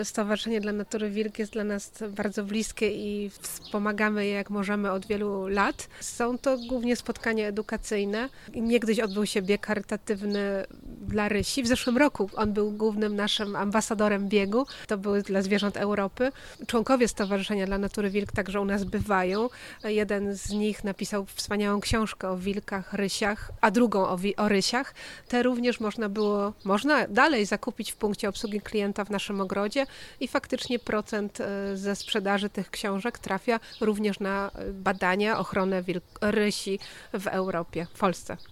Stowarzyszenie dla Natury Wilk jest dla nas bardzo bliskie i wspomagamy je jak możemy od wielu lat. Są to głównie spotkania edukacyjne. Niegdyś odbył się bieg charytatywny dla rysi. W zeszłym roku on był głównym naszym ambasadorem biegu. To były dla zwierząt Europy. Członkowie Stowarzyszenia dla Natury Wilk także u nas bywają. Jeden z nich napisał wspaniałą książkę o wilkach, rysiach, a drugą o rysiach. Te również można dalej zakupić w punkcie obsługi klienta w naszym ogrodzie i faktycznie procent ze sprzedaży tych książek trafia również na badania, ochronę rysi w Europie, w Polsce.